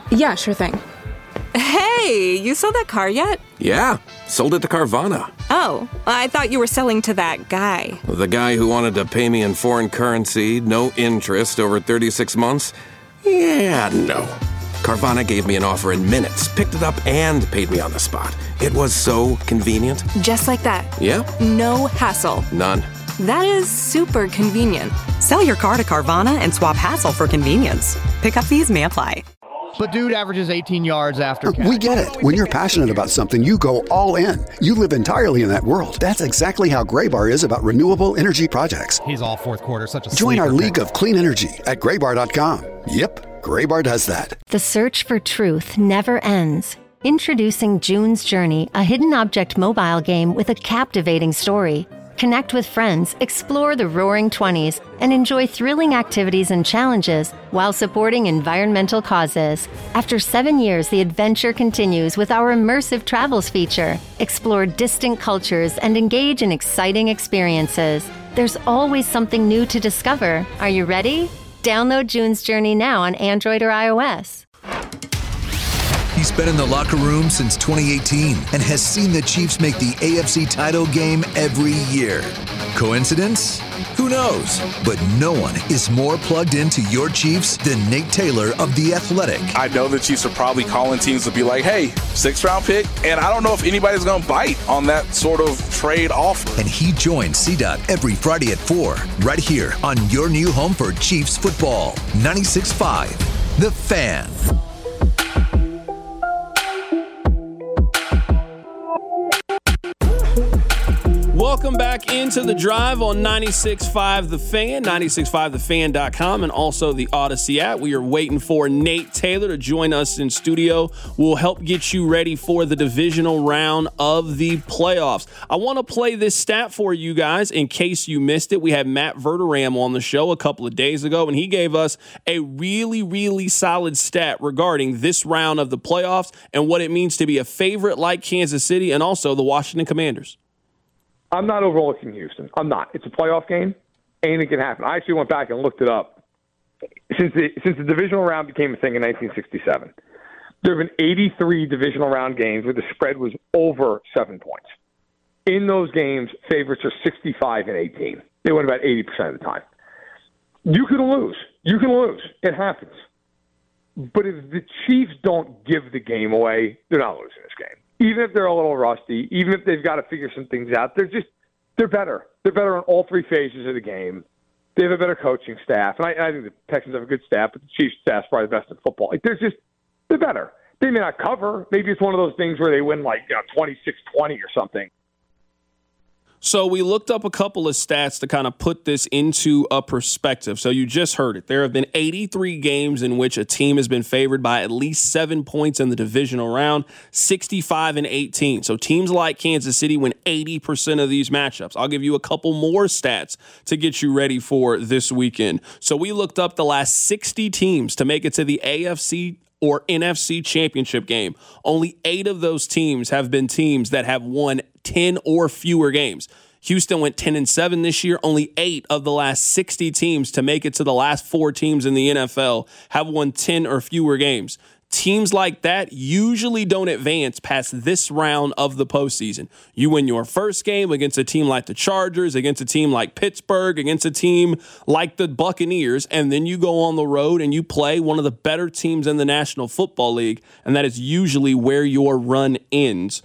Yeah, sure thing. Hey, you sold that car yet? Yeah, sold it to Carvana. Oh, I thought you were selling to that guy. The guy who wanted to pay me in foreign currency, no interest, over 36 months? Yeah, no. Carvana gave me an offer in minutes, picked it up, and paid me on the spot. It was so convenient. Just like that. Yep. No hassle. None. That is super convenient. Sell your car to Carvana and swap hassle for convenience. Pickup fees may apply. But dude averages 18 yards after catch. We get it. When you're passionate about something, you go all in. You live entirely in that world. That's exactly how Graybar is about renewable energy projects. He's all fourth quarter, such a Join our sleeper league pick. of clean energy at graybar.com. Yep, Graybar does that. The search for truth never ends. Introducing June's Journey, a hidden object mobile game with a captivating story. Connect with friends, explore the Roaring '20s, and enjoy thrilling activities and challenges while supporting environmental causes. After 7 years, the adventure continues with our immersive travels feature. Explore distant cultures and engage in exciting experiences. There's always something new to discover. Are you ready? Download June's Journey now on Android or iOS. He's been in the locker room since 2018 and has seen the Chiefs make the AFC title game every year. Coincidence? Who knows? But no one is more plugged into your Chiefs than Nate Taylor of The Athletic. I know the Chiefs are probably calling teams to be like, hey, 6th-round pick, and I don't know if anybody's going to bite on that sort of trade offer. And he joins CDOT every Friday at 4, right here on your new home for Chiefs football. 96.5, The Fan. Welcome back into The Drive on 96.5 The Fan, 96.5thefan.com, and also the Odyssey app. We are waiting for Nate Taylor to join us in studio. We'll help get you ready for the divisional round of the playoffs. I want to play this stat for you guys in case you missed it. We had Matt Verderam on the show a couple of days ago, and he gave us a really, really solid stat regarding this round of the playoffs and what it means to be a favorite like Kansas City and also the Washington Commanders. I'm not overlooking Houston. I'm not. It's a playoff game. Anything can happen. I actually went back and looked it up. Since the divisional round became a thing in 1967, there have been 83 divisional round games where the spread was over 7 points. In those games, favorites are 65 and 18. They win about 80% of the time. You can lose. You can lose. It happens. But if the Chiefs don't give the game away, they're not losing this game. Even if they're a little rusty, even if they've got to figure some things out, they're better. They're better on all three phases of the game. They have a better coaching staff. And I think the Texans have a good staff, but the Chiefs staff's probably the best in football. They're better. They may not cover. Maybe it's one of those things where they win 26-20 or something. So we looked up a couple of stats to kind of put this into a perspective. So you just heard it. There have been 83 games in which a team has been favored by at least 7 points in the divisional round, 65 and 18. So teams like Kansas City win 80% of these matchups. I'll give you a couple more stats to get you ready for this weekend. So we looked up the last 60 teams to make it to the AFC or NFC championship game. Only 8 of those teams have been teams that have won 10 or fewer games. Houston went 10-7 this year. Only 8 of the last 60 teams to make it to the last 4 teams in the NFL have won 10 or fewer games. Teams like that usually don't advance past this round of the postseason. You win your first game against a team like the Chargers, against a team like Pittsburgh, against a team like the Buccaneers, and then you go on the road and you play one of the better teams in the National Football League, and that is usually where your run ends.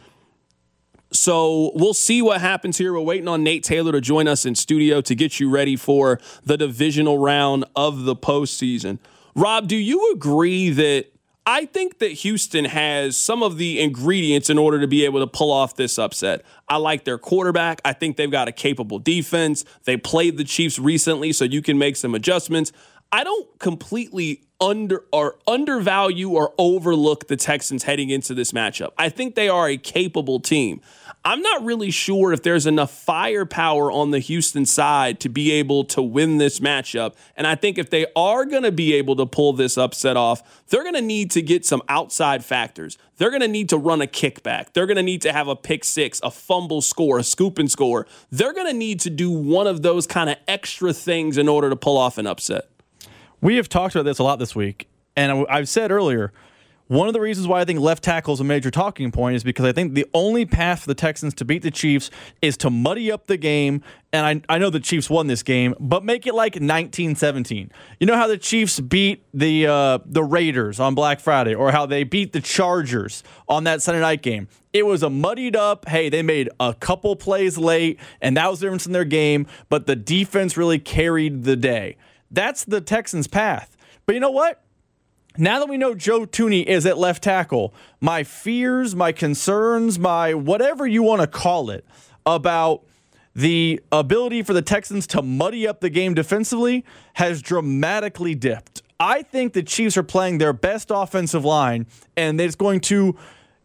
So we'll see what happens here. We're waiting on Nate Taylor to join us in studio to get you ready for the divisional round of the postseason. Rob, do you agree that I think that Houston has some of the ingredients in order to be able to pull off this upset? I like their quarterback. I think they've got a capable defense. They played the Chiefs recently, so you can make some adjustments. I don't completely undervalue or overlook the Texans heading into this matchup. I think they are a capable team. I'm not really sure if there's enough firepower on the Houston side to be able to win this matchup. And I think if they are going to be able to pull this upset off, they're going to need to get some outside factors. They're going to need to run a kickback. They're going to need to have a pick six, a fumble score, a scoop and score. They're going to need to do one of those kind of extra things in order to pull off an upset. We have talked about this a lot this week, and I've said earlier, One of the reasons why I think left tackle is a major talking point is because I think the only path for the Texans to beat the Chiefs is to muddy up the game. And I know the Chiefs won this game, but make it like 1917. You know how the Chiefs beat the Raiders on Black Friday, or how they beat the Chargers on that Sunday night game? It was a muddied up, hey, they made a couple plays late, and that was the difference in their game, but the defense really carried the day. That's the Texans' path. But you know what? Now that we know Joe Thuney is at left tackle, my fears, my concerns, my whatever you want to call it about the ability for the Texans to muddy up the game defensively has dramatically dipped. I think the Chiefs are playing their best offensive line, and it's going to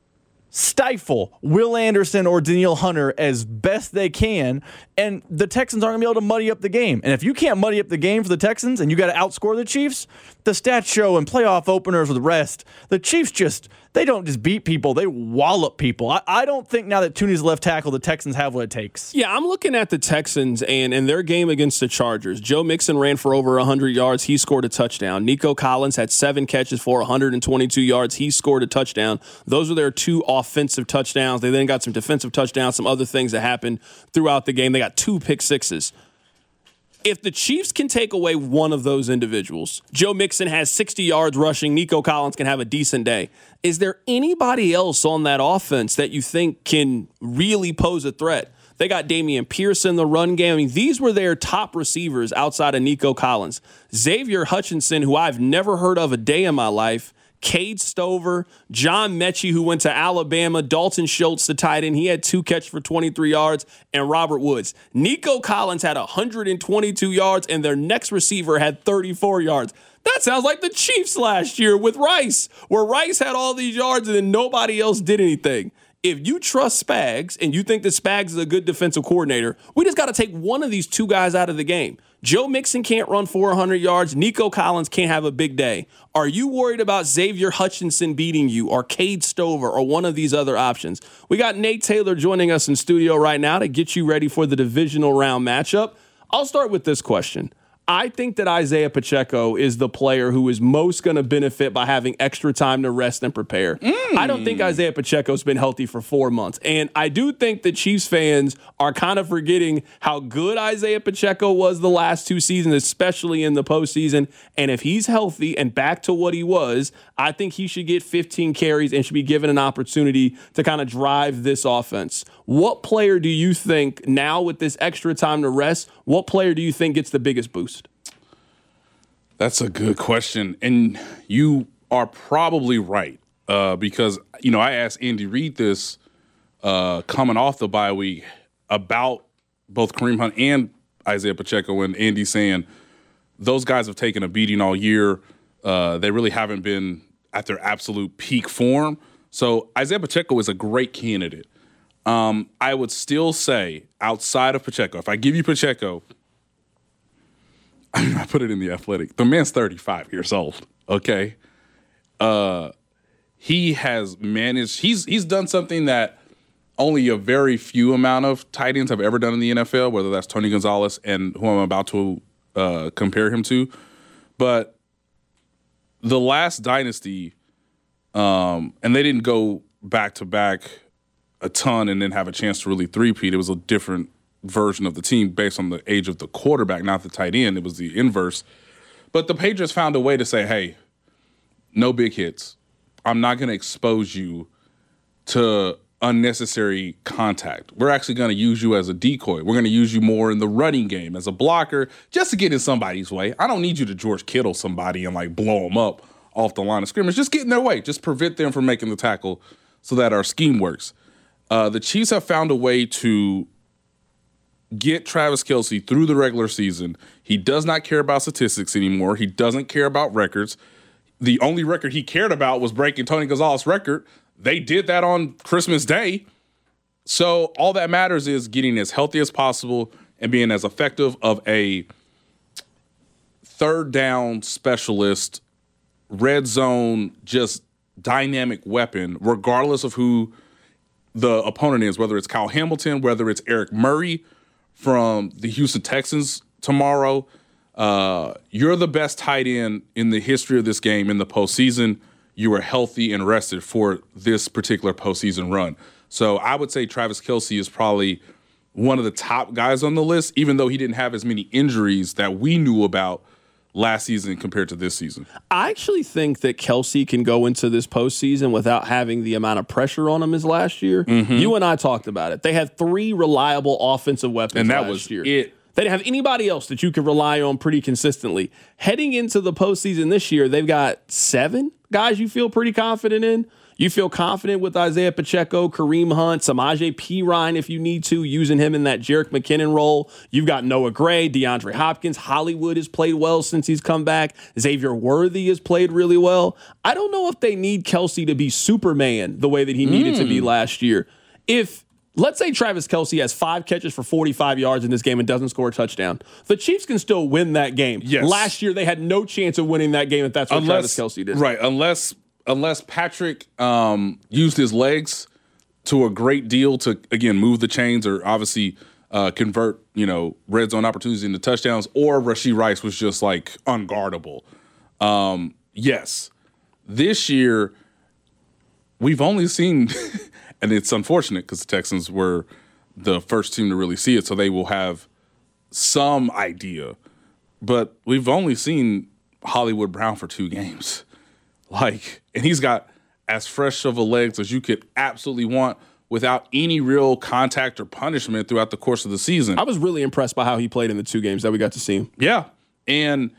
stifle Will Anderson or Danielle Hunter as best they can, and the Texans aren't going to be able to muddy up the game. And if you can't muddy up the game for the Texans and you got to outscore the Chiefs, the stats show and playoff openers with the rest, the Chiefs they don't just beat people, they wallop people. I don't think now that Thuney's left tackle, the Texans have what it takes. Yeah, I'm looking at the Texans and their game against the Chargers. Joe Mixon ran for over 100 yards. He scored a touchdown. Nico Collins had 7 catches for 122 yards. He scored a touchdown. Those were their 2 offensive touchdowns. They then got some defensive touchdowns, some other things that happened throughout the game. They got 2 pick sixes. If the Chiefs can take away one of those individuals, Joe Mixon has 60 yards rushing, Nico Collins can have a decent day. Is there anybody else on that offense that you think can really pose a threat? They got Damian Pierce in the run game. I mean, these were their top receivers outside of Nico Collins. Xavier Hutchinson, who I've never heard of a day in my life, Cade Stover, John Mechie, who went to Alabama, Dalton Schultz, the tight end. He had 2 catches for 23 yards, and Robert Woods. Nico Collins had 122 yards, and their next receiver had 34 yards. That sounds like the Chiefs last year with Rice, where Rice had all these yards and then nobody else did anything. If you trust Spags and you think that Spags is a good defensive coordinator, we just got to take one of these 2 guys out of the game. Joe Mixon can't run 400 yards. Nico Collins can't have a big day. Are you worried about Xavier Hutchinson beating you, or Cade Stover, or one of these other options? We got Nate Taylor joining us in studio right now to get you ready for the divisional round matchup. I'll start with this question. I think that Isaiah Pacheco is the player who is most going to benefit by having extra time to rest and prepare. I don't think Isaiah Pacheco's been healthy for 4 months. And I do think that Chiefs fans are kind of forgetting how good Isaiah Pacheco was the last 2 seasons, especially in the postseason. And if he's healthy and back to what he was, I think he should get 15 carries and should be given an opportunity to kind of drive this offense. What player do you think now with this extra time to rest, what player do you think gets the biggest boost? That's a good question. And you are probably right because, I asked Andy Reid this coming off the bye week about both Kareem Hunt and Isaiah Pacheco, and Andy saying those guys have taken a beating all year. They really haven't been at their absolute peak form. So Isaiah Pacheco is a great candidate. I would still say outside of Pacheco, if I give you Pacheco, I put it in The Athletic. The man's 35 years old, okay? He has managed, he's done something that only a very few amount of tight ends have ever done in the NFL, whether that's Tony Gonzalez and who I'm about to compare him to. But the last dynasty, and they didn't go back-to-back a ton and then have a chance to really three-peat. It was a different version of the team based on the age of the quarterback, not the tight end. It was the inverse. But the Patriots found a way to say, hey, no big hits. I'm not going to expose you to unnecessary contact. We're actually going to use you as a decoy. We're going to use you more in the running game as a blocker just to get in somebody's way. I don't need you to George Kittle somebody and blow them up off the line of scrimmage. Just get in their way. Just prevent them from making the tackle so that our scheme works. The Chiefs have found a way to get Travis Kelce through the regular season. He does not care about statistics anymore. He doesn't care about records. The only record he cared about was breaking Tony Gonzalez's record. They did that on Christmas Day. So all that matters is getting as healthy as possible and being as effective of a third down specialist, red zone, just dynamic weapon, regardless of who the opponent is, whether it's Kyle Hamilton, whether it's Eric Murray from the Houston Texans tomorrow. You're the best tight end in the history of this game in the postseason. you were healthy and rested for this particular postseason run. So I would say Travis Kelce is probably one of the top guys on the list, even though he didn't have as many injuries that we knew about last season compared to this season. I actually think that Kelce can go into this postseason without having the amount of pressure on him as last year. Mm-hmm. You and I talked about it. They had 3 reliable offensive weapons and that last was year. it. They didn't have anybody else that you could rely on pretty consistently. Heading into the postseason this year, they've got 7 guys you feel pretty confident in. You feel confident with Isaiah Pacheco, Kareem Hunt, Samaje Perine if you need to, using him in that Jerick McKinnon role. You've got Noah Gray, DeAndre Hopkins. Hollywood has played well since he's come back. Xavier Worthy has played really well. I don't know if they need Kelce to be Superman the way that he needed to be last year. If, let's say Travis Kelce has 5 catches for 45 yards in this game and doesn't score a touchdown, the Chiefs can still win that game. Yes. Last year, they had no chance of winning that game if that's what Travis Kelce did. Right, unless Patrick used his legs to a great deal to, again, move the chains or obviously convert, red zone opportunities into touchdowns, or Rashee Rice was just like unguardable. Yes, this year we've only seen, and it's unfortunate because the Texans were the first team to really see it, so they will have some idea, but we've only seen Hollywood Brown for 2 games. And he's got as fresh of a legs as you could absolutely want without any real contact or punishment throughout the course of the season. I was really impressed by how he played in the 2 games that we got to see him. Yeah. And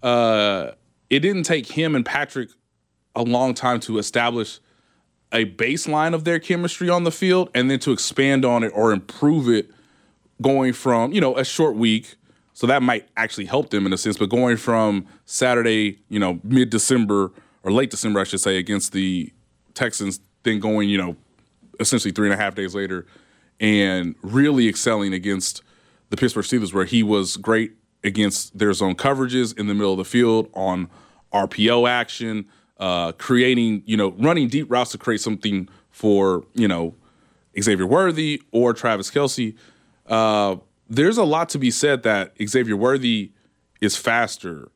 it didn't take him and Patrick a long time to establish a baseline of their chemistry on the field and then to expand on it or improve it going from, a short week. So that might actually help them in a sense, but going from Saturday, mid-December or late December, I should say, against the Texans, then going, essentially 3.5 days later and really excelling against the Pittsburgh Steelers, where he was great against their zone coverages in the middle of the field on RPO action, creating, running deep routes to create something for, Xavier Worthy or Travis Kelce. There's a lot to be said that Xavier Worthy is faster.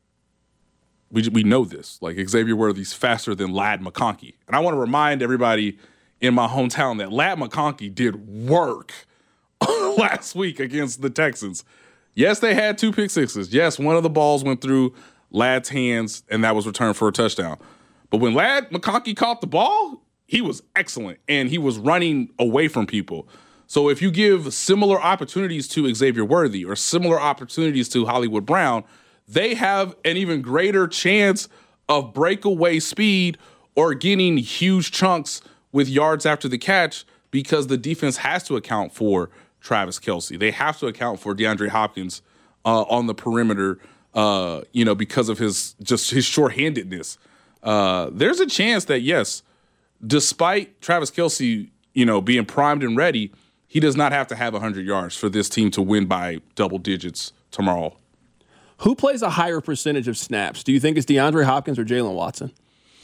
We know this. Xavier Worthy's faster than Ladd McConkey. And I want to remind everybody in my hometown that Ladd McConkey did work last week against the Texans. Yes, they had 2 pick sixes. Yes, one of the balls went through Ladd's hands, and that was returned for a touchdown. But when Ladd McConkey caught the ball, he was excellent, and he was running away from people. So if you give similar opportunities to Xavier Worthy or similar opportunities to Hollywood Brown, they have an even greater chance of breakaway speed or getting huge chunks with yards after the catch because the defense has to account for Travis Kelce. They have to account for DeAndre Hopkins on the perimeter, because of his shorthandedness. There's a chance that, yes, despite Travis Kelce, being primed and ready, he does not have to have 100 yards for this team to win by double digits tomorrow. Who plays a higher percentage of snaps? Do you think it's DeAndre Hopkins or Jalen Watson?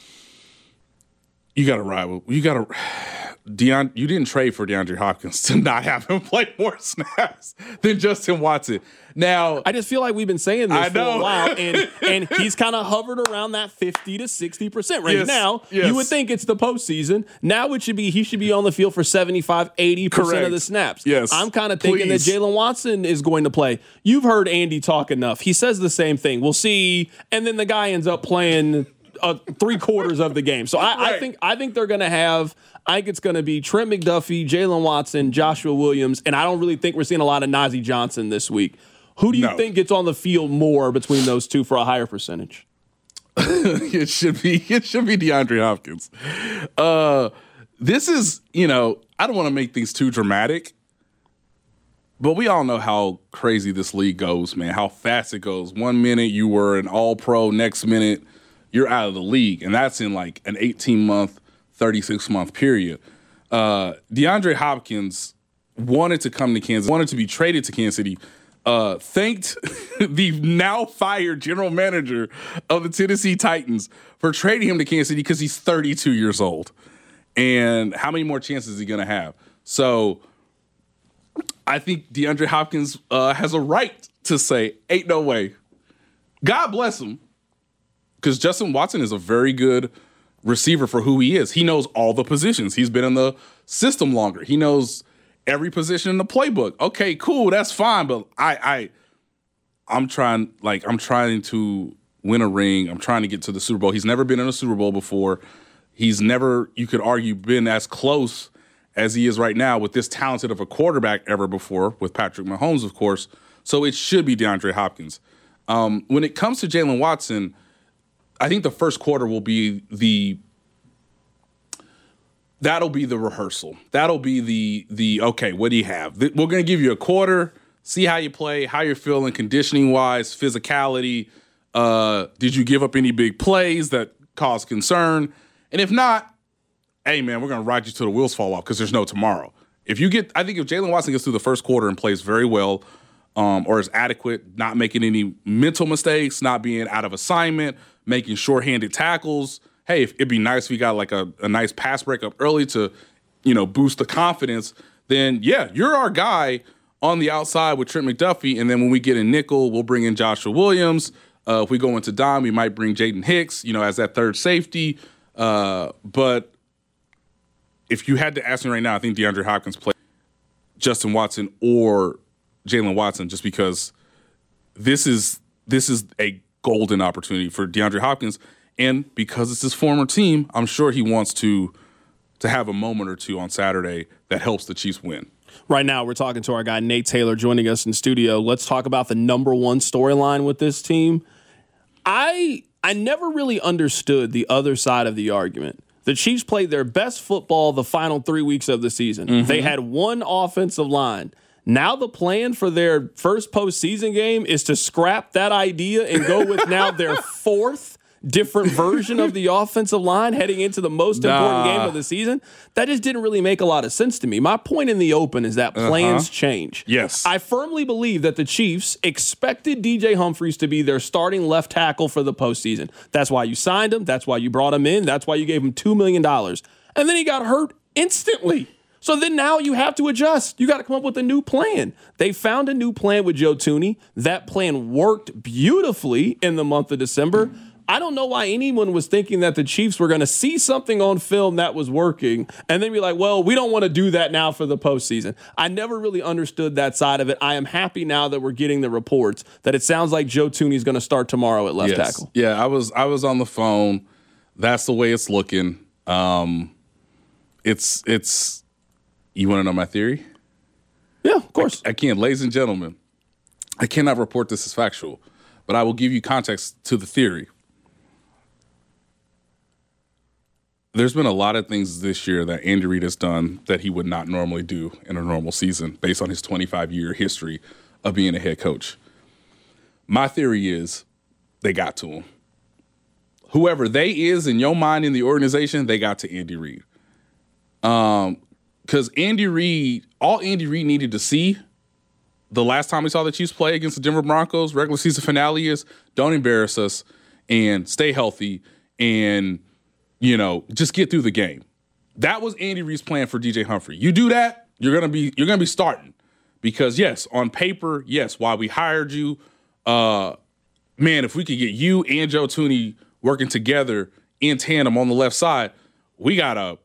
You got to ride with. You didn't trade for DeAndre Hopkins to not have him play more snaps than Justin Watson. Now, I just feel like we've been saying this for a while, and he's kind of hovered around that 50 to 60% range. Now, you would think it's the postseason. Now he should be on the field for 75, 80% of the snaps. Yes. I'm kind of thinking that Jalen Watson is going to play. You've heard Andy talk enough. He says the same thing. We'll see, and then the guy ends up playing 3/4 of the game. So I think they're going to have. I think it's going to be Trent McDuffie, Jalen Watson, Joshua Williams, and I don't really think we're seeing a lot of Najee Johnson this week. Who do you think gets on the field more between those two for a higher percentage? It should be DeAndre Hopkins. This is, I don't want to make things too dramatic, but we all know how crazy this league goes, man, how fast it goes. 1 minute you were an all-pro, next minute you're out of the league, and that's in like an 18-month, 36-month period. DeAndre Hopkins wanted to come to Kansas, wanted to be traded to Kansas City, thanked the now fired general manager of the Tennessee Titans for trading him to Kansas City because he's 32 years old. And how many more chances is he going to have? So I think DeAndre Hopkins has a right to say, ain't no way. God bless him, because Justin Watson is a very good receiver for who he is. He knows all the positions. He's been in the system longer. He knows every position in the playbook. Okay, cool, that's fine. But I'm trying to win a ring. I'm trying to get to the Super Bowl. He's never been in a Super Bowl before. He's never, you could argue, been as close as he is right now with this talented of a quarterback ever before, with Patrick Mahomes, of course. So it should be DeAndre Hopkins. When it comes to Jalen Watson, I think the first quarter will be that'll be the rehearsal. That'll be the okay, what do you have? We're going to give you a quarter, see how you play, how you're feeling conditioning-wise, physicality. Did you give up any big plays that cause concern? And if not, hey, man, we're going to ride you till the wheels fall off because there's no tomorrow. I think if Jalen Watson gets through the first quarter and plays very well, or is adequate, not making any mental mistakes, not being out of assignment, making shorthanded tackles. Hey, it'd be nice if we got like a nice pass breakup early to, boost the confidence. Then, yeah, you're our guy on the outside with Trent McDuffie. And then when we get in nickel, we'll bring in Joshua Williams. If we go into dime, we might bring Jaden Hicks, as that third safety. But if you had to ask me right now, I think DeAndre Hopkins plays Justin Watson or Jalen Watson, just because this is a golden opportunity for DeAndre Hopkins, and because it's his former team, I'm sure he wants to have a moment or two on Saturday that helps the Chiefs win. Right now, we're talking to our guy Nate Taylor joining us in studio. Let's talk about the number one storyline with this team. I never really understood the other side of the argument. The Chiefs played their best football the final 3 weeks of the season. Mm-hmm. They had one offensive line. Now the plan for their first postseason game is to scrap that idea and go with now their fourth different version of the offensive line heading into the most important game of the season. That just didn't really make a lot of sense to me. My point in the open is that plans change. Yes. I firmly believe that the Chiefs expected DJ Humphries to be their starting left tackle for the postseason. That's why you signed him. That's why you brought him in. That's why you gave him $2 million. And then he got hurt instantly. So then now you have to adjust. You got to come up with a new plan. They found a new plan with Joe Thuney. That plan worked beautifully in the month of December. I don't know why anyone was thinking that the Chiefs were going to see something on film that was working and then be like, well, we don't want to do that now for the postseason. I never really understood that side of it. I am happy now that we're getting the reports that it sounds like Joe Thuney is going to start tomorrow at left tackle. Yeah, I was on the phone. That's the way it's looking. It's. You want to know my theory? Yeah, of course. I can't. Ladies and gentlemen, I cannot report this as factual, but I will give you context to the theory. There's been a lot of things this year that Andy Reid has done that he would not normally do in a normal season based on his 25-year history of being a head coach. My theory is they got to him. Whoever they is in your mind in the organization, they got to Andy Reid. Because Andy Reid, all Andy Reid needed to see the last time we saw the Chiefs play against the Denver Broncos, regular season finale, is don't embarrass us and stay healthy and, just get through the game. That was Andy Reid's plan for DJ Humphrey. You do that, you're gonna be starting. Because yes, on paper, yes, why we hired you, man, if we could get you and Joe Thuney working together in tandem on the left side, we got a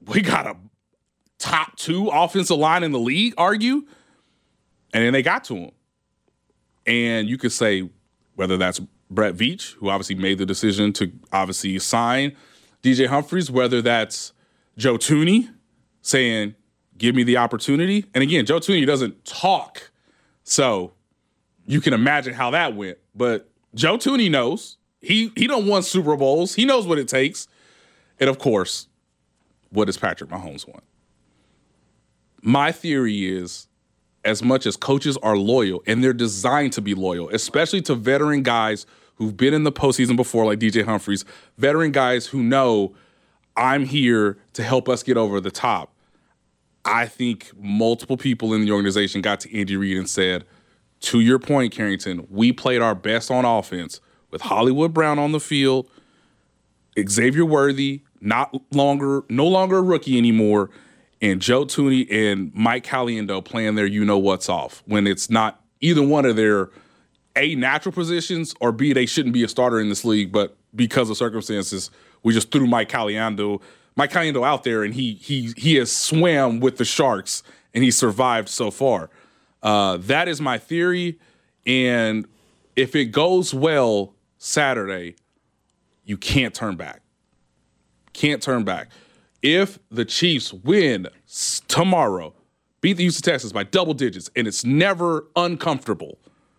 top 2 offensive line in the league, argue. And then they got to him. And you could say whether that's Brett Veach, who obviously made the decision to obviously sign DJ Humphries, whether that's Joe Thuney saying, give me the opportunity. And again, Joe Thuney doesn't talk. So you can imagine how that went. But Joe Thuney knows. He don't want Super Bowls. He knows what it takes. And of course, what does Patrick Mahomes want? My theory is, as much as coaches are loyal, and they're designed to be loyal, especially to veteran guys who've been in the postseason before, like DJ Humphries, veteran guys who know I'm here to help us get over the top. I think multiple people in the organization got to Andy Reid and said, to your point, Carrington, we played our best on offense with Hollywood Brown on the field, Xavier Worthy, no longer a rookie anymore, and Joe Thuney and Mike Caliendo playing their you-know-what's off when it's not either one of their A, natural positions, or B, they shouldn't be a starter in this league, but because of circumstances, we just threw Mike Caliendo out there, and he has swam with the Sharks, and he survived so far. That is my theory, and if it goes well Saturday, you can't turn back. Can't turn back. If the Chiefs win tomorrow, beat the Houston Texans by double digits, and it's never uncomfortable,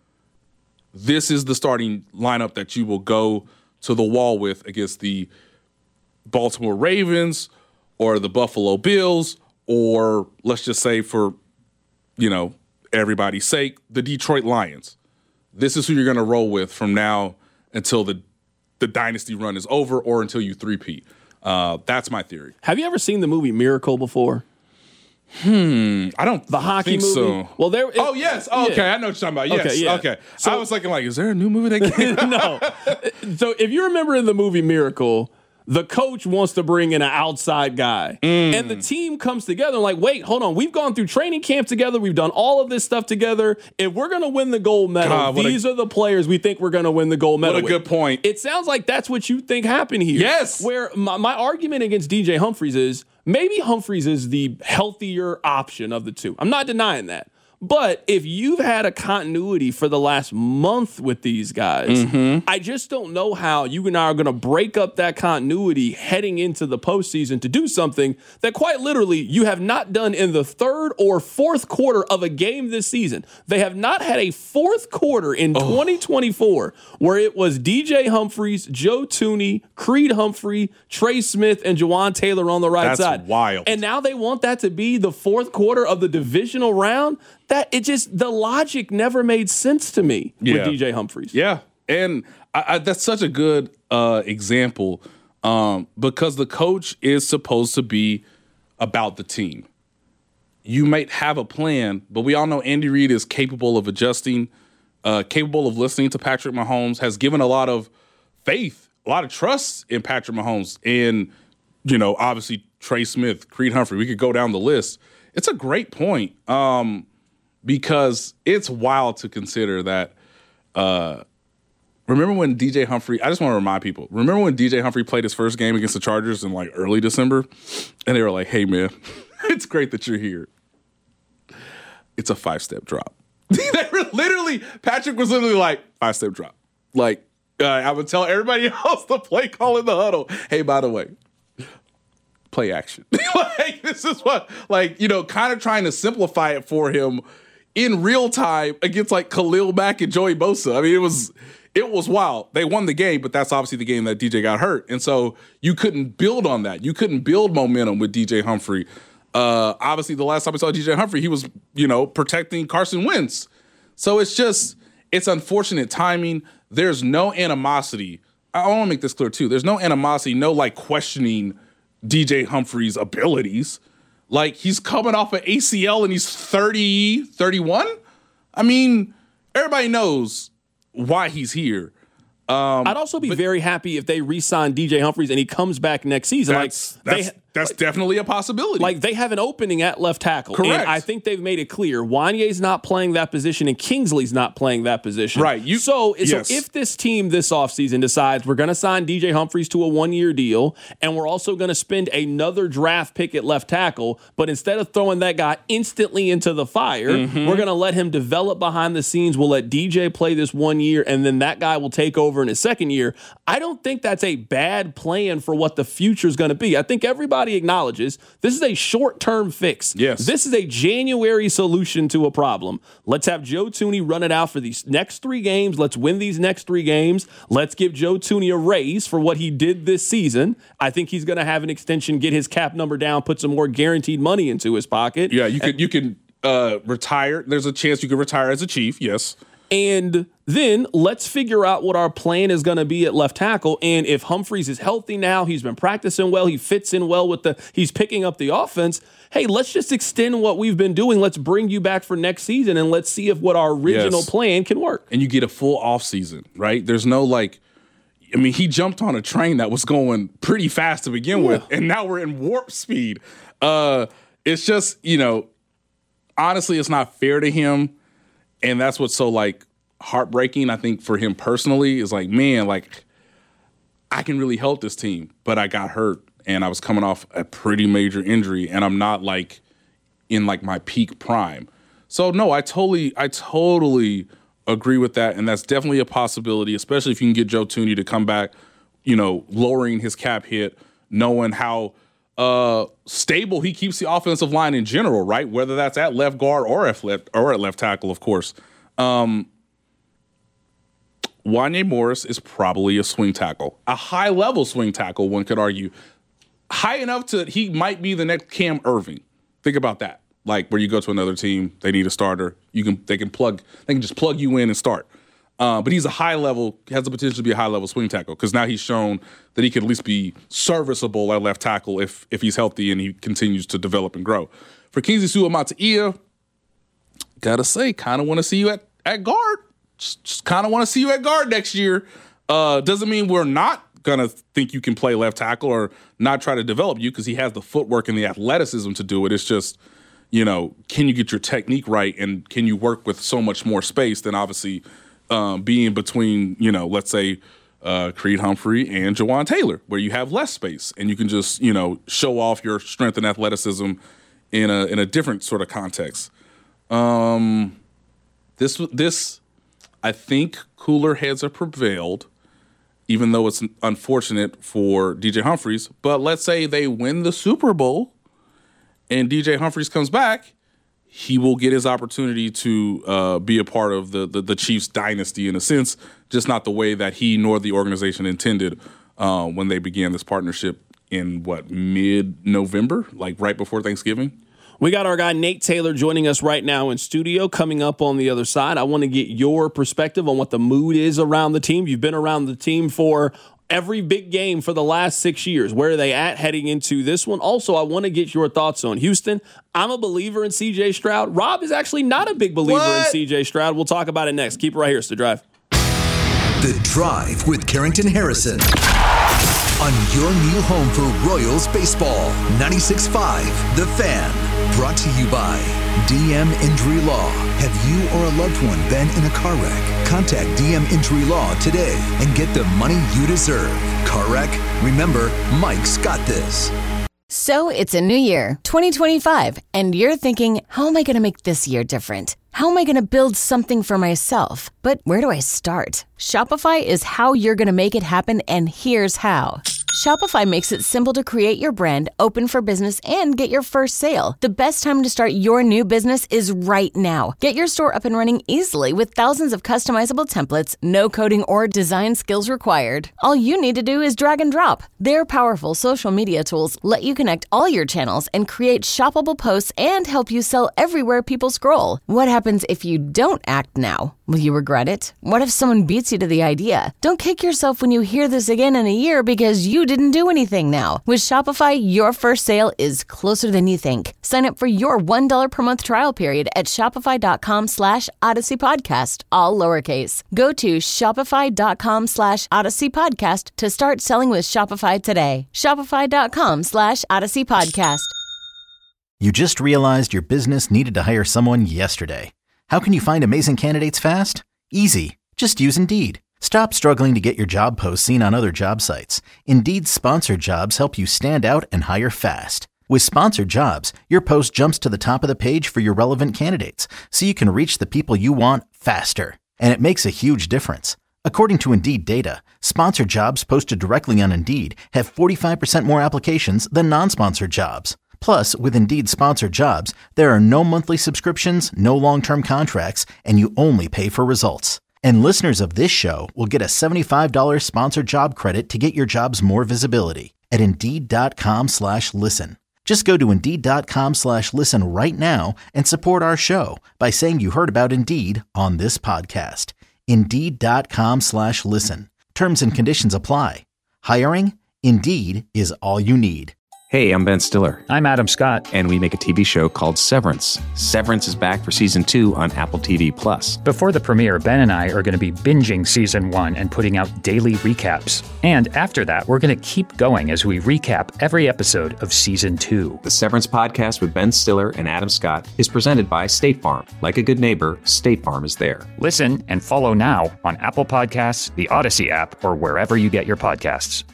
this is the starting lineup that you will go to the wall with against the Baltimore Ravens or the Buffalo Bills, or let's just say for, everybody's sake, the Detroit Lions. This is who you're going to roll with from now until the dynasty run is over or until you three-peat. That's my theory. Have you ever seen the movie Miracle before? I don't the hockey think movie. So. Well, yes. Oh, okay, I know what you're talking about. Yes. Okay. Yeah. Okay. So, I was thinking, is there a new movie that came out? No. So if you remember in the movie Miracle, the coach wants to bring in an outside guy. And the team comes together and wait, hold on. We've gone through training camp together. We've done all of this stuff together. If we're going to win the gold medal, these are the players we think we're going to win the gold medal What a good point. It sounds like that's what you think happened here. Yes. Where my argument against DJ Humphries is maybe Humphries is the healthier option of the two. I'm not denying that. But if you've had a continuity for the last month with these guys, I just don't know how you and I are going to break up that continuity heading into the postseason to do something that quite literally you have not done in the third or fourth quarter of a game this season. They have not had a fourth quarter in 2024 where it was DJ Humphries, Joe Thuney, Creed Humphrey, Trey Smith, and Jawan Taylor on the right side. That's wild. And now they want that to be the fourth quarter of the divisional round? The logic never made sense to me with DJ Humphries. Yeah, and that's such a good example because the coach is supposed to be about the team. You might have a plan, but we all know Andy Reid is capable of adjusting, capable of listening to Patrick Mahomes, has given a lot of faith, a lot of trust in Patrick Mahomes, and obviously Trey Smith, Creed Humphrey. We could go down the list. It's a great point. Because it's wild to consider that. Remember when DJ Humphrey? I just want to remind people. Remember when DJ Humphrey played his first game against the Chargers in early December, and they were like, "Hey man, it's great that you're here. It's a 5-step drop." They were literally. Patrick was literally like 5-step drop. I would tell everybody else to play call in the huddle. Hey, by the way, play action. This is what kind of trying to simplify it for him. In real time against Khalil Mack and Joey Bosa. I mean, it was wild. They won the game, but that's obviously the game that DJ got hurt. And so you couldn't build on that. You couldn't build momentum with DJ Humphrey. Obviously, the last time I saw DJ Humphrey, he was, protecting Carson Wentz. So it's unfortunate timing. There's no animosity. I want to make this clear too. There's no animosity, no questioning DJ Humphrey's abilities. He's coming off an ACL and he's 30, 31. I mean, everybody knows why he's here. I'd also be very happy if they re-sign DJ Humphries and he comes back next season. That's definitely a possibility. They have an opening at left tackle. Correct. And I think they've made it clear. Wanye's not playing that position and Kingsley's not playing that position. Right. So if this team this offseason decides we're going to sign DJ Humphries to a 1-year deal and we're also going to spend another draft pick at left tackle, but instead of throwing that guy instantly into the fire, we're going to let him develop behind the scenes. We'll let DJ play this 1 year and then that guy will take over in his second year. I don't think that's a bad plan for what the future is going to be. I think everybody acknowledges this is a short-term fix. Yes. This is a January solution to a problem. Let's have Joe Thuney run it out for these next 3 games. Let's win these next 3 games. Let's give Joe Thuney a raise for what he did this season. I think he's going to have an extension, get his cap number down, put some more guaranteed money into his pocket. Yeah, you can retire. There's a chance you could retire as a Chief, yes. And then let's figure out what our plan is going to be at left tackle. And if Humphries is healthy now, he's been practicing well, he fits in well he's picking up the offense. Hey, let's just extend what we've been doing. Let's bring you back for next season and let's see if what our original plan can work. And you get a full offseason, right? There's no he jumped on a train that was going pretty fast to begin with, and now we're in warp speed. It's just, honestly, it's not fair to him. And that's what's so heartbreaking, I think, for him personally is I can really help this team, but I got hurt and I was coming off a pretty major injury and I'm not like in like my peak prime. So no, I totally agree with that. And that's definitely a possibility, especially if you can get Joe Thuney to come back, you know, lowering his cap hit, knowing how stable he keeps the offensive line in general, right? Whether that's at left guard or at left tackle, of course. Wanya Morris is probably a swing tackle, a high-level swing tackle, one could argue. High enough to he might be the next Cam Irving. Think about that. Like where you go to another team, they need a starter. They can just plug you in and start. But he's a high-level, has the potential to be a high-level swing tackle because now he's shown that he could at least be serviceable at left tackle if he's healthy and he continues to develop and grow. For Kingsley Suamataia, gotta say, kind of want to see you at guard. Just kind of want to see you at guard next year. Doesn't mean we're not going to think you can play left tackle or not try to develop you because he has the footwork and the athleticism to do it. It's just, you know, can you get your technique right and can you work with so much more space than obviously being between, you know, let's say Creed Humphrey and Jawan Taylor, where you have less space and you can just, you know, show off your strength and athleticism in a different sort of context. This I think cooler heads have prevailed, even though it's unfortunate for DJ Humphries. But let's say they win the Super Bowl and DJ Humphries comes back, he will get his opportunity to be a part of the Chiefs dynasty in a sense, just not the way that he nor the organization intended when they began this partnership in, mid-November, like right before Thanksgiving? We got our guy Nate Taylor joining us right now in studio. Coming up on the other side, I want to get your perspective on what the mood is around the team. You've been around the team for every big game for the last 6 years. Where are they at heading into this one? Also, I want to get your thoughts on Houston. I'm a believer in C.J. Stroud. Rob is actually not a big believer in C.J. Stroud. We'll talk about it next. Keep it right here. It's The Drive. The Drive with Carrington Harrison on your new home for Royals baseball. 96.5 The Fan. Brought to you by DM Injury Law. Have you or a loved one been in a car wreck? Contact DM Injury Law today and get the money you deserve. Car wreck? Remember, Mike's got this. So it's a new year, 2025, and you're thinking, how am I going to make this year different? How am I going to build something for myself? But where do I start? Shopify is how you're going to make it happen, and here's how. Shopify makes it simple to create your brand, open for business, and get your first sale. The best time to start your new business is right now. Get your store up and running easily with thousands of customizable templates, no coding or design skills required. All you need to do is drag and drop. Their powerful social media tools let you connect all your channels and create shoppable posts and help you sell everywhere people scroll. What happens if you don't act now? Will you regret it? What if someone beats you to the idea? Don't kick yourself when you hear this again in a year because you didn't do anything now. With Shopify, your first sale is closer than you think. Sign up for your $1 per month trial period at shopify.com/Odyssey Podcast, all lowercase. Go to shopify.com/Odyssey Podcast to start selling with Shopify today. Shopify.com/Odyssey Podcast. You just realized your business needed to hire someone yesterday. How can you find amazing candidates fast? Easy. Just use Indeed. Stop struggling to get your job posts seen on other job sites. Indeed's sponsored jobs help you stand out and hire fast. With sponsored jobs, your post jumps to the top of the page for your relevant candidates, so you can reach the people you want faster. And it makes a huge difference. According to Indeed data, sponsored jobs posted directly on Indeed have 45% more applications than non-sponsored jobs. Plus, with Indeed sponsored jobs, there are no monthly subscriptions, no long-term contracts, and you only pay for results. And listeners of this show will get a $75 sponsored job credit to get your jobs more visibility at Indeed.com/listen. Just go to Indeed.com/listen right now and support our show by saying you heard about Indeed on this podcast. Indeed.com/listen. Terms and conditions apply. Hiring? Indeed is all you need. Hey, I'm Ben Stiller. I'm Adam Scott. And we make a TV show called Severance. Severance is back for season 2 on Apple TV+. Before the premiere, Ben and I are going to be binging season 1 and putting out daily recaps. And after that, we're going to keep going as we recap every episode of season 2. The Severance podcast with Ben Stiller and Adam Scott is presented by State Farm. Like a good neighbor, State Farm is there. Listen and follow now on Apple Podcasts, the Odyssey app, or wherever you get your podcasts.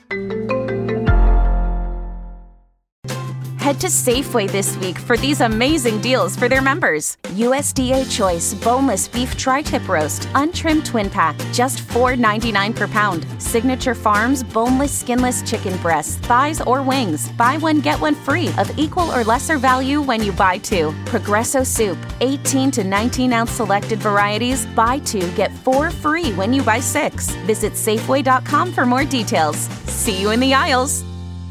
Head to Safeway this week for these amazing deals for their members. USDA Choice Boneless Beef Tri-Tip Roast, untrimmed twin pack, just $4.99 per pound. Signature Farms Boneless Skinless Chicken Breasts, thighs or wings. Buy one, get one free of equal or lesser value when you buy 2. Progresso Soup, 18 to 19-ounce selected varieties. Buy 2, get 4 free when you buy 6. Visit Safeway.com for more details. See you in the aisles.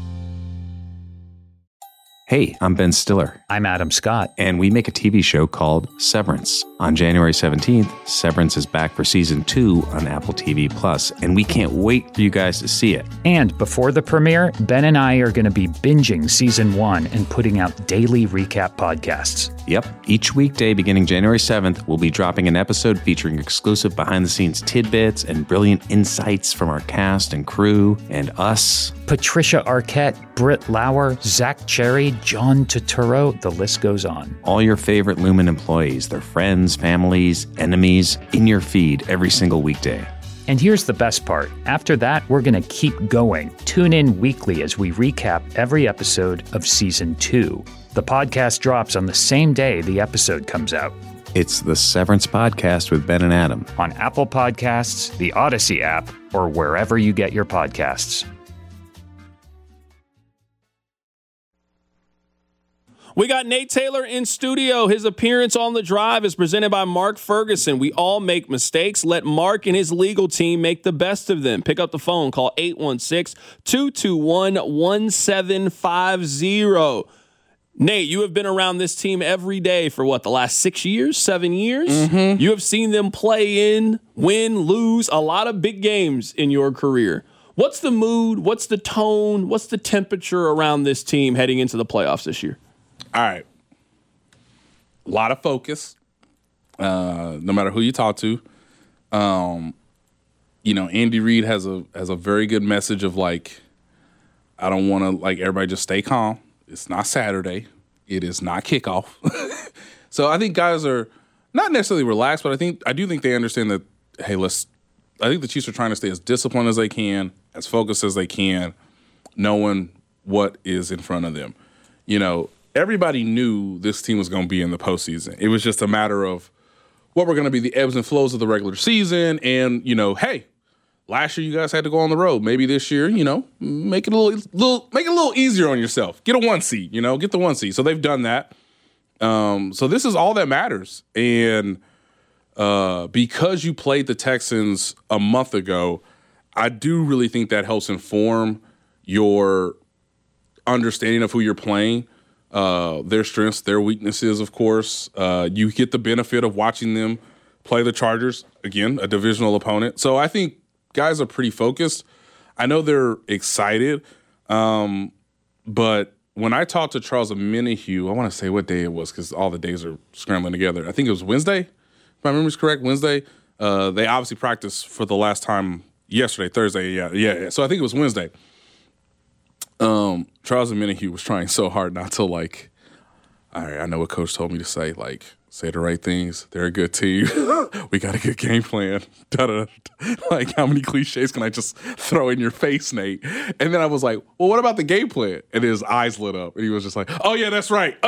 Hey, I'm Ben Stiller. I'm Adam Scott. And we make a TV show called Severance. On January 17th, Severance is back for season 2 on Apple TV+, and we can't wait for you guys to see it. And before the premiere, Ben and I are going to be binging season 1 and putting out daily recap podcasts. Yep. Each weekday beginning January 7th, we'll be dropping an episode featuring exclusive behind-the-scenes tidbits and brilliant insights from our cast and crew and us. Patricia Arquette, Britt Lauer, Zach Cherry, John Turturro, the list goes on. All your favorite Lumen employees, their friends, families, enemies, in your feed every single weekday. And here's the best part. After that, we're going to keep going. Tune in weekly as we recap every episode of Season 2. The podcast drops on the same day the episode comes out. It's the Severance Podcast with Ben and Adam. On Apple Podcasts, the Odyssey app, or wherever you get your podcasts. We got Nate Taylor in studio. His appearance on The Drive is presented by Mark Ferguson. We all make mistakes. Let Mark and his legal team make the best of them. Pick up the phone. Call 816-221-1750. Nate, you have been around this team every day for the last 6 years, 7 years? Mm-hmm. You have seen them win, lose, a lot of big games in your career. What's the mood? What's the tone? What's the temperature around this team heading into the playoffs this year? All right. A lot of focus, no matter who you talk to. Andy Reid has a very good message of I don't want to everybody just stay calm. It's not Saturday. It is not kickoff. So I think guys are not necessarily relaxed, but I do think they understand that, hey, I think the Chiefs are trying to stay as disciplined as they can, as focused as they can, knowing what is in front of them. Everybody knew this team was going to be in the postseason. It was just a matter of what were going to be the ebbs and flows of the regular season. And, hey, last year you guys had to go on the road. Maybe this year, make it a little easier on yourself. Get a 1 seed, get the 1 seed. So they've done that. So this is all that matters. And because you played the Texans a month ago, I do really think that helps inform your understanding of who you're playing. Their strengths, their weaknesses, of course. You get the benefit of watching them play the Chargers, again, a divisional opponent. So I think guys are pretty focused. I know they're excited, but when I talked to Charles Omenihu, I want to say what day it was because all the days are scrambling together. I think it was Wednesday, if my memory's correct, Wednesday. They obviously practiced for the last time yesterday, Thursday, yeah. So I think it was Wednesday. Charles Omenihu was trying so hard not to all right, I know what coach told me to say, say the right things. They're a good team. We got a good game plan. How many cliches can I just throw in your face, Nate? And then I was like, well, what about the game plan? And his eyes lit up and he was just like, oh yeah, that's right.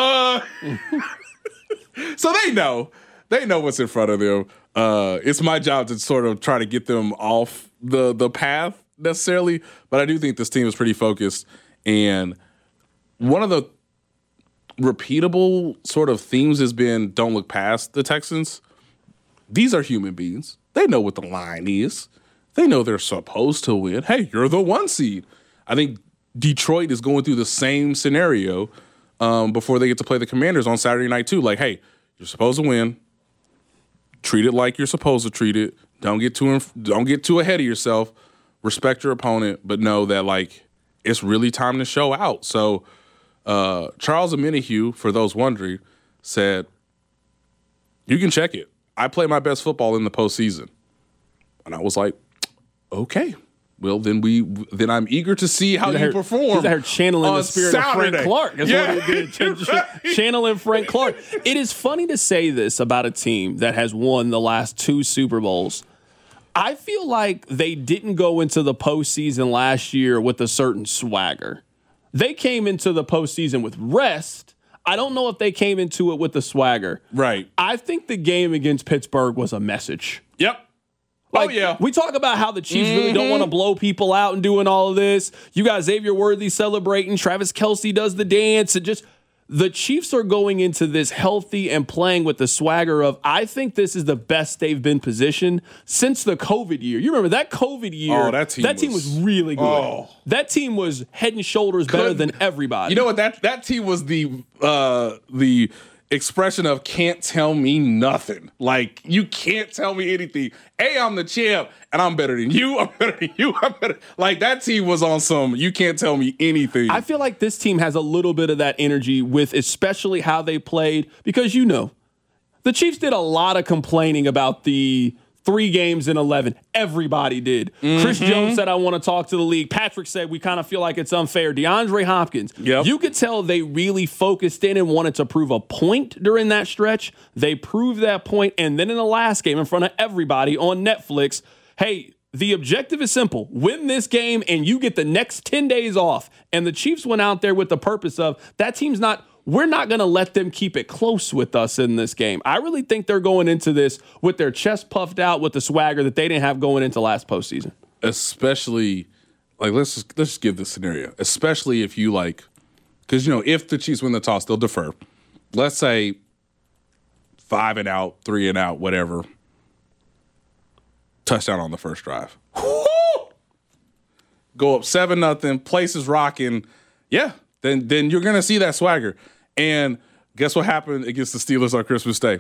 So they know what's in front of them. It's my job to sort of try to get them off the path necessarily, but I do think this team is pretty focused. And one of the repeatable sort of themes has been don't look past the Texans. These are human beings. They know what the line is. They know they're supposed to win. Hey, you're the 1 seed. I think Detroit is going through the same scenario before they get to play the Commanders on Saturday night too. Hey, you're supposed to win. Treat it like you're supposed to treat it. Don't get too ahead of yourself. Respect your opponent, but know that it's really time to show out. So Charles Omenihu, for those wondering, said, "You can check it. I play my best football in the postseason." And I was like, "Okay. Well, then I'm eager to see how you perform." He's out here channeling the spirit Saturday. of Frank Clark. That's what he did. Right. Channeling Frank Clark. It is funny to say this about a team that has won the last 2 Super Bowls. I feel like they didn't go into the postseason last year with a certain swagger. They came into the postseason with rest. I don't know if they came into it with the swagger. Right. I think the game against Pittsburgh was a message. Yep. Like, we talk about how the Chiefs really don't want to blow people out and doing all of this. You got Xavier Worthy celebrating. Travis Kelce does the dance. And just the Chiefs are going into this healthy and playing with the swagger of, I think this is the best they've been positioned since the COVID year. You remember that COVID year? Oh, that team was really good. Oh. That team was head and shoulders better than everybody. You know what? That team was the expression of can't tell me nothing. Like, you can't tell me anything. Hey, I'm the champ, and I'm better than you. I'm better than you. I'm better. Like, that team was on some you can't tell me anything. I feel like this team has a little bit of that energy with especially how they played, because, you know, the Chiefs did a lot of complaining about the 3 games in 11. Everybody did. Chris Jones said, I want to talk to the league. Patrick said, we kind of feel like it's unfair. DeAndre Hopkins. Yep. You could tell they really focused in and wanted to prove a point during that stretch. They proved that point, and then in the last game in front of everybody on Netflix, hey, the objective is simple. Win this game, and you get the next 10 days off. And the Chiefs went out there with the purpose of, that team's not... We're not going to let them keep it close with us in this game. I really think they're going into this with their chest puffed out with the swagger that they didn't have going into last postseason. Especially, like, let's just give this scenario. Especially if you, like, because, you know, if the Chiefs win the toss, they'll defer. Let's say 5 and out, 3 and out, whatever. Touchdown on the first drive. Woo! Go up 7-0. Place is rocking. Yeah. Then you're going to see that swagger. And guess what happened against the Steelers on Christmas Day?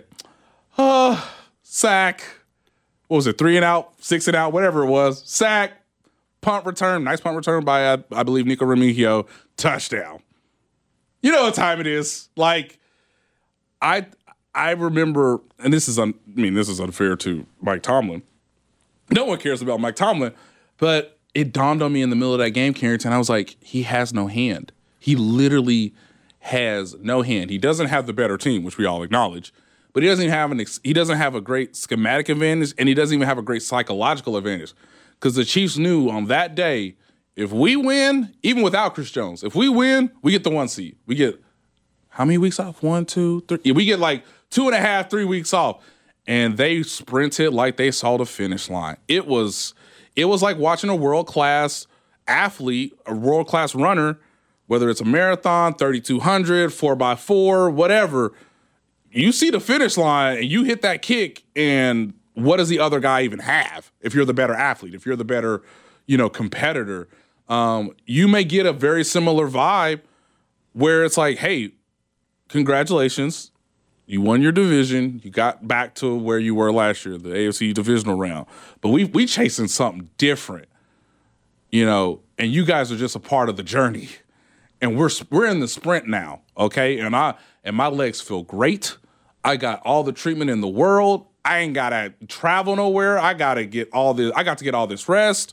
Sack. What was it? 3 and out, 6 and out, whatever it was. Sack, punt return, nice punt return by, I believe, Nico Remigio. Touchdown. You know what time it is. Like, I remember, and this is unfair to Mike Tomlin. No one cares about Mike Tomlin, but it dawned on me in the middle of that game, Carrington. I was like, he has no hand. He literally has no hand. He doesn't have the better team, which we all acknowledge, but he doesn't have a great schematic advantage, and he doesn't even have a great psychological advantage. Because the Chiefs knew on that day, if we win, even without Chris Jones, if we win, we get the 1 seed. We get how many weeks off? 1, 2, 3. Yeah, we get like 2.5, 3 weeks off, and they sprinted like they saw the finish line. It was like watching a world-class athlete, a world-class runner. Whether it's a marathon, 3,200, 4x4, whatever, you see the finish line and you hit that kick, and what does the other guy even have? If you're the better athlete, if you're the better, competitor, you may get a very similar vibe where it's like, hey, congratulations, you won your division, you got back to where you were last year, the AFC divisional round, but we chasing something different, and you guys are just a part of the journey. And we're in the sprint now, okay? And my legs feel great. I got all the treatment in the world. I ain't gotta travel nowhere. I got to get all this rest.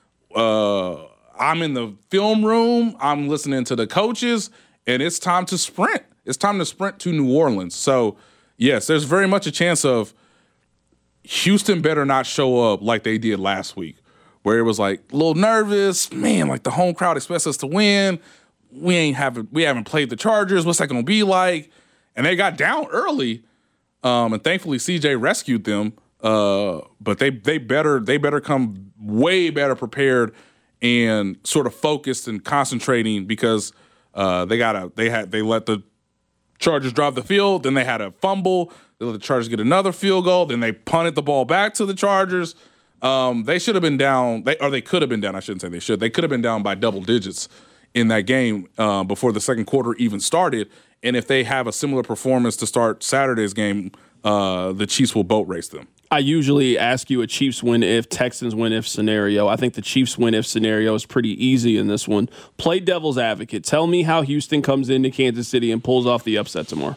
I'm in the film room. I'm listening to the coaches, and it's time to sprint. It's time to sprint to New Orleans. So, yes, there's very much a chance of Houston better not show up like they did last week, where it was like a little nervous. Man, like the home crowd expects us to win. We haven't played the Chargers. What's that going to be like? And they got down early, and thankfully CJ rescued them. But they better come way better prepared and sort of focused and concentrating, because they let the Chargers drive the field. Then they had a fumble. They let the Chargers get another field goal. Then they punted the ball back to the Chargers. They should have been down. They could have been down. I shouldn't say they should. They could have been down by double digits in that game before the second quarter even started. And if they have a similar performance to start Saturday's game, the Chiefs will boat race them. I usually ask you a Chiefs win if, Texans win if scenario. I think the Chiefs win if scenario is pretty easy in this one. Play devil's advocate. Tell me how Houston comes into Kansas City and pulls off the upset tomorrow.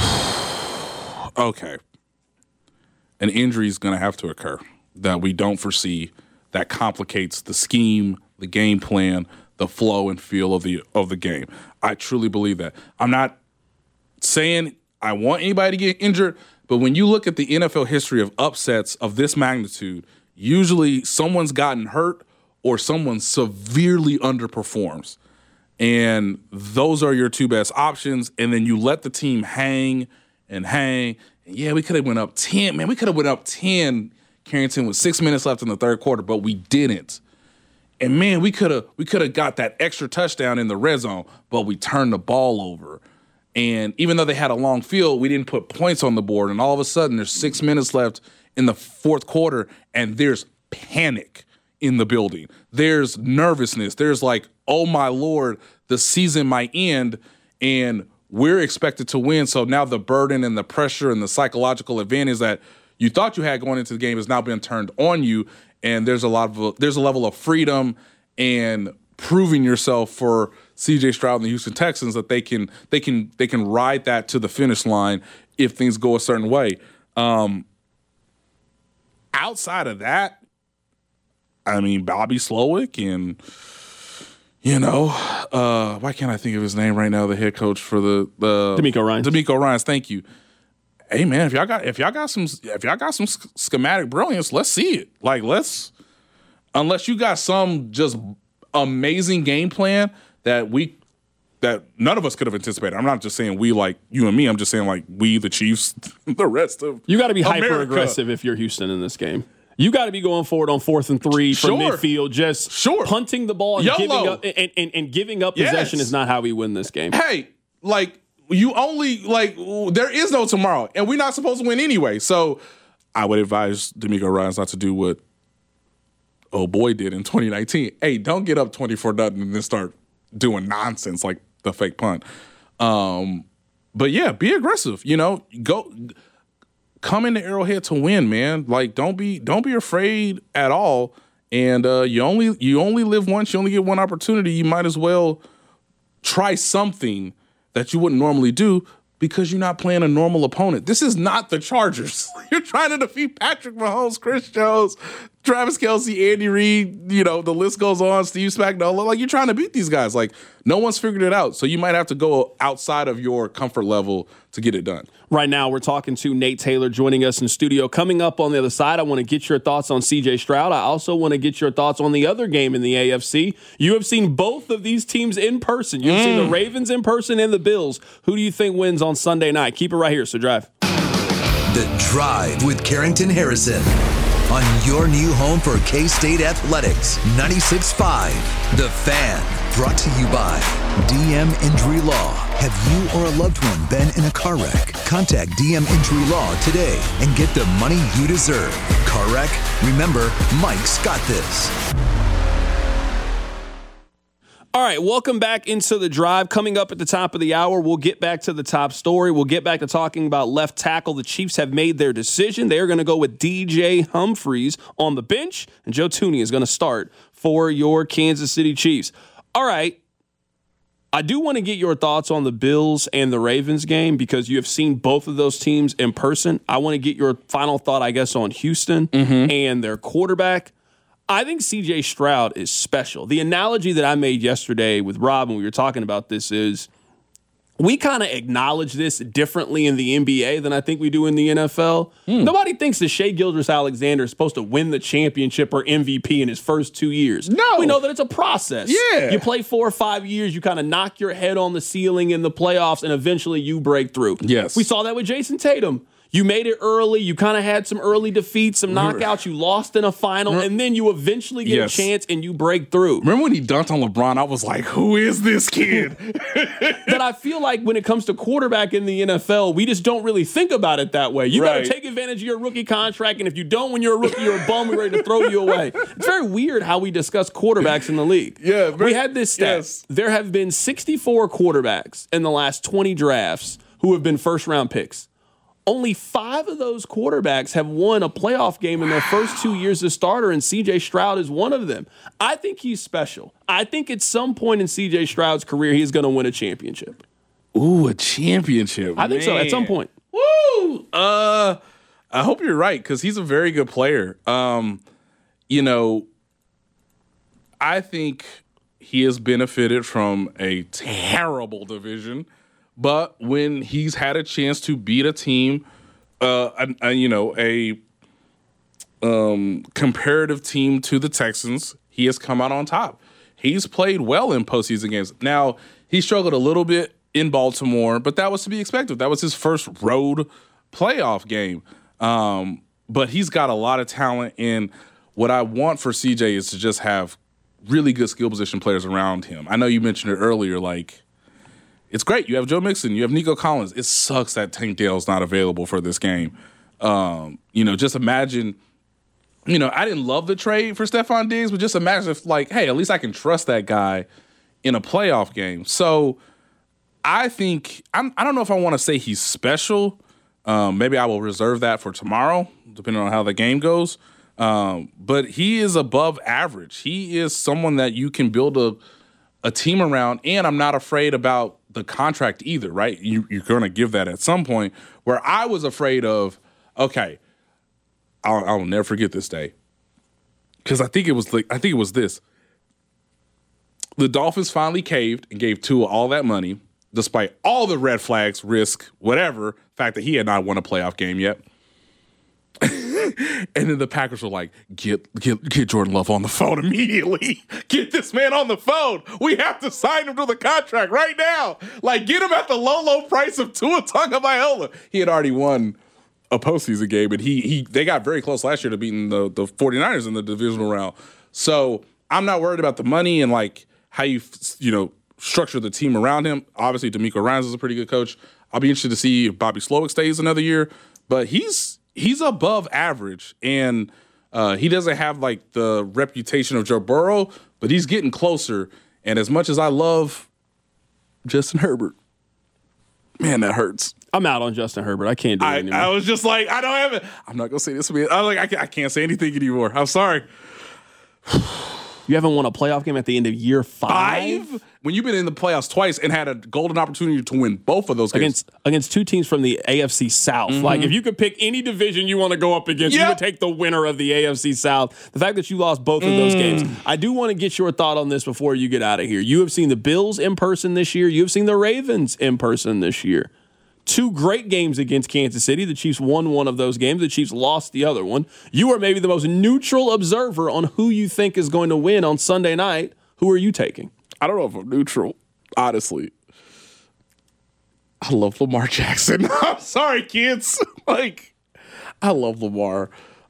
Okay. An injury is going to have to occur that we don't foresee that complicates the scheme, the game plan, the flow and feel of the game. I truly believe that. I'm not saying I want anybody to get injured, but when you look at the NFL history of upsets of this magnitude, usually someone's gotten hurt or someone severely underperforms. And those are your two best options. And then you let the team hang and hang. And yeah, we could have went up 10. Man, we could have went up 10, Carrington, with 6 minutes left in the third quarter, but we didn't. And man, we could have got that extra touchdown in the red zone, but we turned the ball over. And even though they had a long field, we didn't put points on the board. And all of a sudden, there's 6 minutes left in the fourth quarter, and there's panic in the building. There's nervousness. There's like, oh, my Lord, the season might end, and we're expected to win. So now the burden and the pressure and the psychological advantage that you thought you had going into the game has now been turned on you. And there's a level of freedom and proving yourself for C.J. Stroud and the Houston Texans that they can ride that to the finish line if things go a certain way. Outside of that, I mean, Bobby Slowick and why can't I think of his name right now? The head coach for the DeMeco Ryans. DeMeco Ryans, thank you. Hey man, if y'all got some schematic brilliance, let's see it. Like unless you got some just amazing game plan that none of us could have anticipated. I'm not just saying we like you and me. I'm just saying like we, the Chiefs, the rest of you got to be America. hyper aggressive if you're Houston in this game. You got to be going forward on 4th and 3 from midfield, just punting the ball and giving up possession is not how we win this game. Hey, like. You only there is no tomorrow, and we're not supposed to win anyway. So I would advise DeMeco Ryans not to do what oh boy did in 2019. Hey, don't get up 24-0 and then start doing nonsense like the fake punt. But yeah, be aggressive. Come into Arrowhead to win, man. Like don't be afraid at all. And you only live once. You only get one opportunity. You might as well try something that you wouldn't normally do because you're not playing a normal opponent. This is not the Chargers. You're trying to defeat Patrick Mahomes, Chris Jones, Travis Kelce, Andy Reid, the list goes on, Steve Spagnuolo. Like, you're trying to beat these guys. Like, no one's figured it out. So you might have to go outside of your comfort level to get it done. Right now, we're talking to Nate Taylor joining us in studio. Coming up on the other side, I want to get your thoughts on C.J. Stroud. I also want to get your thoughts on the other game in the AFC. You have seen both of these teams in person. You've seen the Ravens in person and the Bills. Who do you think wins on Sunday night? Keep it right here, so Drive. The Drive with Carrington Harrison on your new home for K-State Athletics, 96.5. The Fan, brought to you by DM Injury Law. Have you or a loved one been in a car wreck? Contact DM Injury Law today and get the money you deserve. Car wreck? Remember, Mike's got this. All right, welcome back into The Drive. Coming up at the top of the hour, we'll get back to the top story. We'll get back to talking about left tackle. The Chiefs have made their decision. They are going to go with DJ Humphries on the bench, and Joe Thuney is going to start for your Kansas City Chiefs. All right, I do want to get your thoughts on the Bills and the Ravens game because you have seen both of those teams in person. I want to get your final thought, I guess, on Houston and their quarterback. I think C.J. Stroud is special. The analogy that I made yesterday with Rob when we were talking about this is we kind of acknowledge this differently in the NBA than I think we do in the NFL. Nobody thinks that Shai Gilgeous-Alexander is supposed to win the championship or MVP in his first 2 years. No. We know that it's a process. Yeah. You play 4 or 5 years, you kind of knock your head on the ceiling in the playoffs, and eventually you break through. Yes. We saw that with Jason Tatum. You made it early. You kind of had some early defeats, some knockouts. You lost in a final, and then you eventually get a chance and you break through. Remember when he dunked on LeBron? I was like, who is this kid? But I feel like when it comes to quarterback in the NFL, we just don't really think about it that way. You got to take advantage of your rookie contract, and if you don't when you're a rookie, you're a bum. We're ready to throw you away. It's very weird how we discuss quarterbacks in the league. Yeah, we had this stat. Yes. There have been 64 quarterbacks in the last 20 drafts who have been first-round picks. Only 5 of those quarterbacks have won a playoff game in their first 2 years as starter, and C.J. Stroud is one of them. I think he's special. I think at some point in C.J. Stroud's career, he's going to win a championship. Ooh, a championship. I think so, at some point. Woo! I hope you're right, because he's a very good player. You know, I think he has benefited from a terrible division, but when he's had a chance to beat a team, a comparative team to the Texans, he has come out on top. He's played well in postseason games. Now, he struggled a little bit in Baltimore, but that was to be expected. That was his first road playoff game. But he's got a lot of talent, and what I want for CJ is to just have really good skill position players around him. I know you mentioned it earlier, like, it's great. You have Joe Mixon, you have Nico Collins. It sucks that Tank Dell's not available for this game. Just imagine, I didn't love the trade for Stephon Diggs, but just imagine if, like, hey, at least I can trust that guy in a playoff game. So I think, I don't know if I want to say he's special. Maybe I will reserve that for tomorrow, depending on how the game goes. But he is above average. He is someone that you can build a team around, and I'm not afraid about the contract either, right? You're going to give that at some point, where I was afraid of, okay, I'll never forget this day. Because I think it was this. The Dolphins finally caved and gave Tua all that money, despite all the red flags, risk, whatever, fact that he had not won a playoff game yet. And then the Packers were like, get Jordan Love on the phone immediately. Get this man on the phone. We have to sign him to the contract right now. Like, get him at the low price of Tua Tagovailoa. He had already won a postseason game, and they got very close last year to beating the 49ers in the divisional round. So I'm not worried about the money and, like, how you structure the team around him. Obviously, DeMeco Ryans is a pretty good coach. I'll be interested to see if Bobby Slowick stays another year. But he's above average, and he doesn't have, like, the reputation of Joe Burrow, but he's getting closer. And as much as I love Justin Herbert, man, that hurts. I'm out on Justin Herbert. I can't do it anymore. I was just like, I don't have it. I'm not going to say this. I was like, I can't say anything anymore. I'm sorry. You haven't won a playoff game at the end of year 5? When you've been in the playoffs twice and had a golden opportunity to win both of those games. Against 2 teams from the AFC South. Mm-hmm. Like, if you could pick any division you want to go up against, you would take the winner of the AFC South. The fact that you lost both of those games. I do want to get your thought on this before you get out of here. You have seen the Bills in person this year. You have seen the Ravens in person this year. 2 great games against Kansas City. The Chiefs won one of those games. The Chiefs lost the other one. You are maybe the most neutral observer on who you think is going to win on Sunday night. Who are you taking? I don't know if I'm neutral, honestly. I love Lamar Jackson. I'm sorry, kids. I love Lamar.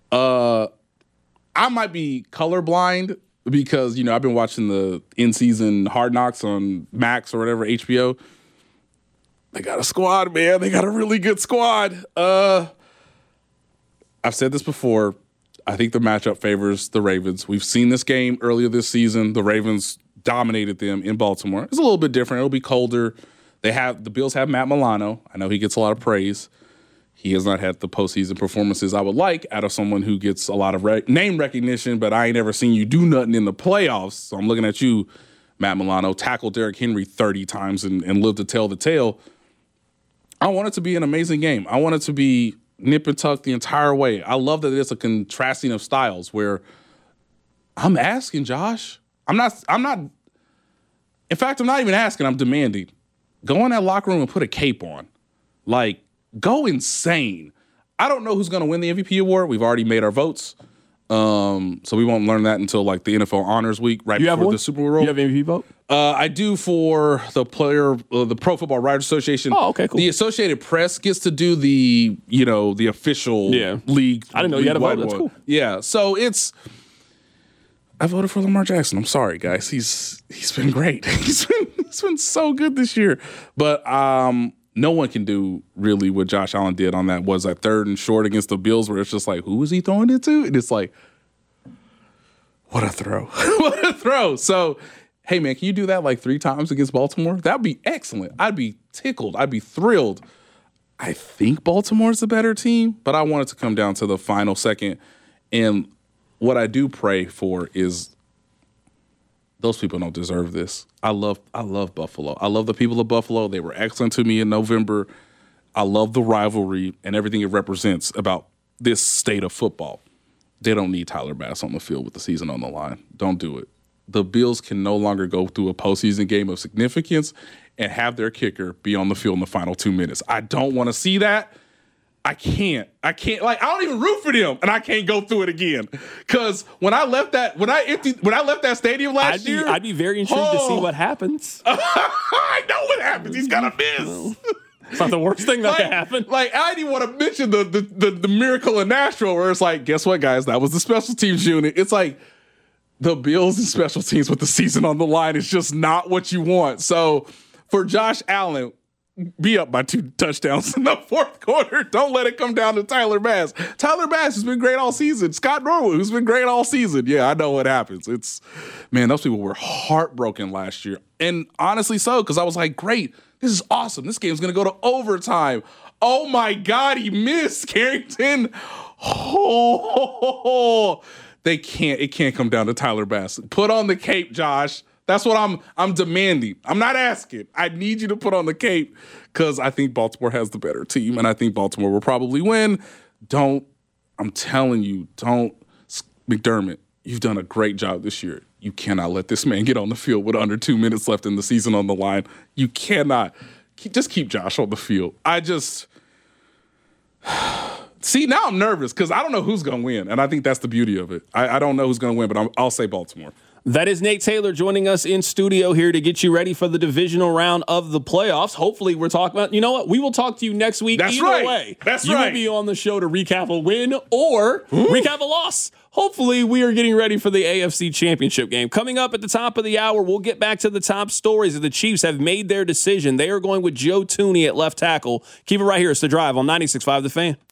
I might be colorblind because, I've been watching the in-season Hard Knocks on Max or whatever, HBO. They got a squad, man. They got a really good squad. I've said this before. I think the matchup favors the Ravens. We've seen this game earlier this season. The Ravens dominated them in Baltimore. It's a little bit different. It'll be colder. The Bills have Matt Milano. I know he gets a lot of praise. He has not had the postseason performances I would like out of someone who gets a lot of name recognition, but I ain't ever seen you do nothing in the playoffs. So I'm looking at you, Matt Milano. Tackled Derrick Henry 30 times and lived to tell the tale. I want it to be an amazing game. I want it to be nip and tuck the entire way. I love that it's a contrasting of styles where I'm asking Josh. I'm not, in fact, I'm not even asking, I'm demanding. Go in that locker room and put a cape on. Like, go insane. I don't know who's going to win the MVP award. We've already made our votes. So we won't learn that until, like, the NFL Honors Week right before the Super Bowl. You have an MVP vote? I do for the the Pro Football Writers Association. Oh, okay, cool. The Associated Press gets to do the official league. I didn't know you had a vote. That's cool. Yeah, so I voted for Lamar Jackson. I'm sorry, guys. He's been great. He's been so good this year. But no one can do really what Josh Allen did on that third and short against the Bills, where it's just like, who is he throwing it to? And it's like, what a throw. What a throw. So, hey, man, can you do that like 3 times against Baltimore? That would be excellent. I'd be tickled. I'd be thrilled. I think Baltimore's the better team, but I want it to come down to the final second. And what I do pray for is those people don't deserve this. I love Buffalo. I love the people of Buffalo. They were excellent to me in November. I love the rivalry and everything it represents about this state of football. They don't need Tyler Bass on the field with the season on the line. Don't do it. The Bills can no longer go through a postseason game of significance and have their kicker be on the field in the final 2 minutes. I don't want to see that. I can't. Like, I don't even root for them, and I can't go through it again. Because when I left that stadium last year, I'd be very intrigued to see what happens. I know what happens. He's gonna miss. It's not the worst thing that can happen. Like, I didn't want to mention the miracle in Nashville, where it's like, guess what, guys? That was the special teams unit. It's like the Bills and special teams with the season on the line is just not what you want. So for Josh Allen, be up by 2 touchdowns in the fourth quarter. Don't let it come down to Tyler Bass. Tyler Bass has been great all season. Scott Norwood, who's been great all season. Yeah, I know what happens. Man, those people were heartbroken last year. And honestly so, because I was like, great, this is awesome. This game's going to go to overtime. Oh, my God, he missed Carrington. Oh, it can't come down to Tyler Bass. Put on the cape, Josh. That's what I'm demanding. I'm not asking. I need you to put on the cape because I think Baltimore has the better team, and I think Baltimore will probably win. I'm telling you, McDermott, you've done a great job this year. You cannot let this man get on the field with under 2 minutes left in the season on the line. You cannot. Just keep Josh on the field. See, now I'm nervous because I don't know who's going to win, and I think that's the beauty of it. I don't know who's going to win, but I'll say Baltimore. That is Nate Taylor joining us in studio here to get you ready for the divisional round of the playoffs. Hopefully we're talking about, you know what? We will talk to you next week. That's Either right. way, That's you right. will be on the show to recap a win or recap a loss. Hopefully we are getting ready for the AFC Championship game. Coming up at the top of the hour, we'll get back to the top stories. The Chiefs have made their decision. They are going with Joe Thuney at left tackle. Keep it right here. It's The Drive on 96.5 The Fan.